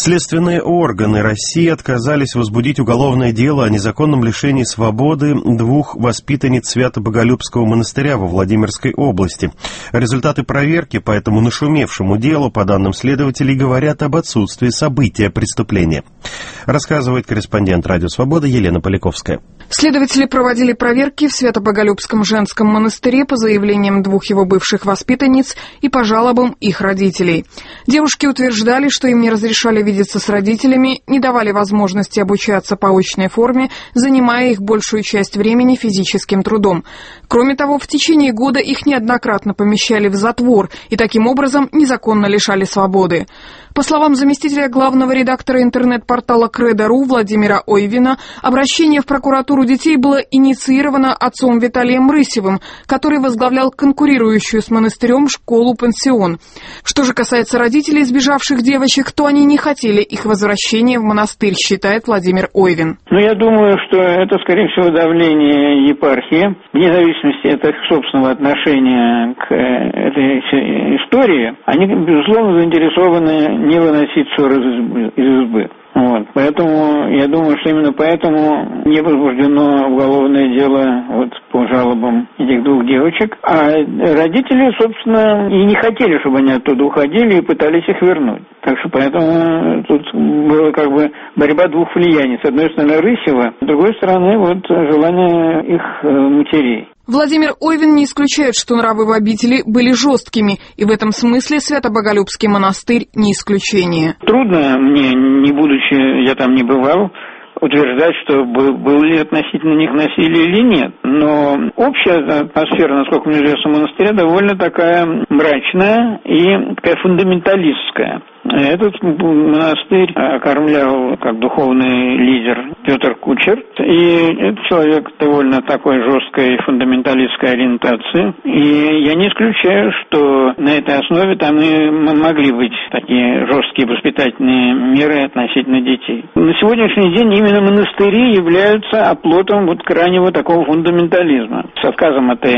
Следственные органы России отказались возбудить уголовное дело о незаконном лишении свободы 2 воспитанниц Свято-Боголюбского монастыря во Владимирской области. Результаты проверки по этому нашумевшему делу, по данным следователей, говорят об отсутствии события преступления. Рассказывает корреспондент «Радио Свобода» Елена Поляковская. Следователи проводили проверки в Свято-Боголюбском женском монастыре по заявлениям 2 его бывших воспитанниц и по жалобам их родителей. Девушки утверждали, что им не разрешали видеться с родителями, не давали возможности обучаться по очной форме, занимая их большую часть времени физическим трудом. Кроме того, в течение года их неоднократно помещали в затвор и таким образом незаконно лишали свободы. По словам заместителя главного редактора интернет-портала Кредо.ру Владимира Ойвина, обращение в прокуратуру детей было инициировано отцом Виталием Рысевым, который возглавлял конкурирующую с монастырем школу-пансион. Что же касается родителей сбежавших девочек, то они не хотели их возвращения в монастырь, считает Владимир Ойвин. Я думаю, что это, скорее всего, давление епархии, вне зависимости от их собственного отношения к этой истории. Они, безусловно, заинтересованы не выносить ссор из избы. Поэтому, я думаю, что именно поэтому не возбуждено уголовное дело по жалобам этих 2 девочек. А родители, собственно, и не хотели, чтобы они оттуда уходили, и пытались их вернуть. Так что поэтому тут была борьба 2 влияний. С одной стороны Рысева, с другой стороны желание их матерей. Владимир Ойвин не исключает, что нравы в обители были жесткими, и в этом смысле Свято-Боголюбский монастырь не исключение. Трудно мне, не будучи, я там не бывал, утверждать, что было ли относительно них насилие или нет. Но общая атмосфера, насколько мне известно, монастыря довольно такая мрачная и такая фундаменталистская. Этот монастырь окормлял как духовный лидер Петр Кучер. И этот человек довольно такой жесткой фундаменталистской ориентации. И я не исключаю, что на этой основе там и могли быть такие жесткие воспитательные меры относительно детей. На сегодняшний день именно монастыри являются оплотом крайнего такого фундаментализма. С отказом от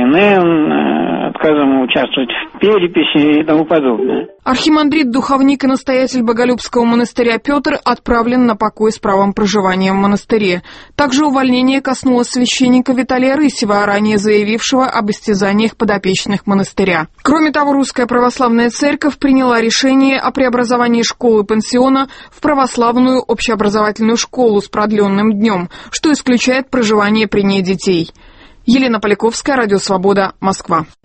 ИНН, отказом участвовать в переписи и тому подобное. Архимандрит, духовник и настоятель Боголюбского монастыря Петр отправлен на покой с правом проживания в монастыре. Также увольнение коснулось священника Виталия Рысева, ранее заявившего об истязаниях подопечных монастыря. Кроме того, Русская Православная Церковь приняла решение о преобразовании школы-пансиона в православную общеобразовательную школу с продленным днем, что исключает проживание при ней детей. Елена Поляковская, Радио Свобода, Москва.